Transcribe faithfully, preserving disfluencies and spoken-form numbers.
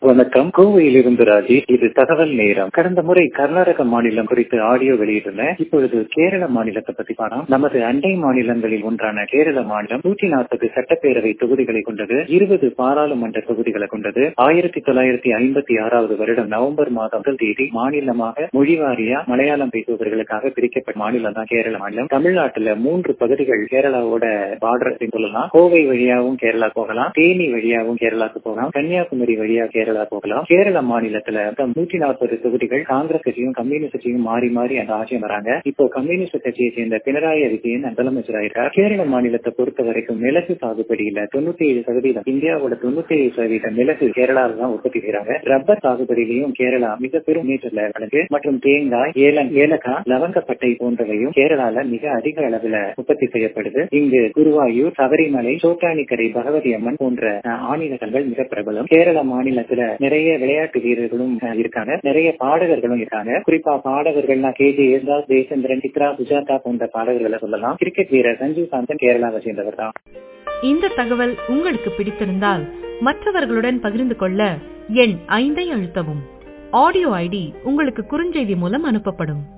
வணக்கம். கோவையில் இருந்து ராஜேஷ். இது தகவல் நேரம். கடந்த முறை கர்நாடக மாநிலம் குறித்து ஆடியோ வெளியிட்டுள்ளேன். இப்பொழுது கேரள மாநிலத்தை பத்தி பாடம். நமது அண்டை மாநிலங்களில் ஒன்றான கேரள மாநிலம் நூற்றி நாற்பது சட்டப்பேரவை தொகுதிகளை கொண்டது, இருபது பாராளுமன்ற தொகுதிகளை கொண்டது. ஆயிரத்தி தொள்ளாயிரத்தி ஐம்பத்தி ஆறாவது வருடம் நவம்பர் மாதம் முதல் தேதி மாநிலமாக மொழிவாரியா மலையாளம் பேசுபவர்களுக்காக பிரிக்கப்பட்ட மாநிலம் தான் கேரள மாநிலம். தமிழ்நாட்டுல மூன்று பகுதிகள் கேரளாவோட பார்டர் சொல்லலாம். கோவை வழியாவும் கேரளா போகலாம், தேனி வழியாவும் கேரளாக்கு போகலாம், கன்னியாகுமரி வழியா கேரளா போகலாம். கேரள மாநிலத்துல நூற்றி நாற்பது தொகுதிகள் காங்கிரஸ் கட்சியும் கம்யூனிஸ்ட் கட்சியும் மாறி மாறி அந்த ஆட்சியம் வராங்க. இப்போ கம்யூனிஸ்ட் கட்சியை சேர்ந்த பினராயி விஜயன் முதலமைச்சராயிருக்கார். கேரள மாநிலத்தை பொறுத்த வரைக்கும் மிளகு சாகுபடியில தொண்ணூத்தி ஏழு சதவீதம் இந்தியாவோட தொண்ணூத்தி ஏழு சதவீதம் மிளகு கேரளாவில் தான் உற்பத்தி செய்யறாங்க. ரப்பர் சாகுபடியிலையும் கேரளா மிக பெரும் முன்னேற்றத்தில் கணக்கு மற்றும் தேங்காய், ஏலம், ஏலக்காய், லவங்கப்பட்டை போன்றவையும் கேரளால மிக அதிக அளவில் உற்பத்தி செய்யப்படுது. இங்கு குருவாயூர், சபரிமலை, சோட்டானிக்கரை பகவதி அம்மன் போன்ற ஆன்மீகங்கள் மிக பிரபலம். கேரள மாநிலத்துல நிறைய விளையாட்டு வீரர்களும் இருக்காங்க, நிறைய பாடகர்களும் இருக்காங்க. குறிப்பா பாடகர்கள்னா கே ஜே யேசுதாஸ், ஜெயச்சந்திரன், சித்ரா, சுஜாதா போன்ற பாடகர்களை சொல்லலாம். கிரிக்கெட் வீரர் சஞ்சு சாம்சன் கேரளாவை சேர்ந்தவர் தான். இந்த தகவல் உங்களுக்கு பிடித்திருந்தால் மற்றவர்களுடன் பகிர்ந்து கொள்ள எண் ஐந்தை அழுத்தவும். ஆடியோ ஐடி உங்களுக்கு குறுஞ்செய்தி மூலம் அனுப்பப்படும்.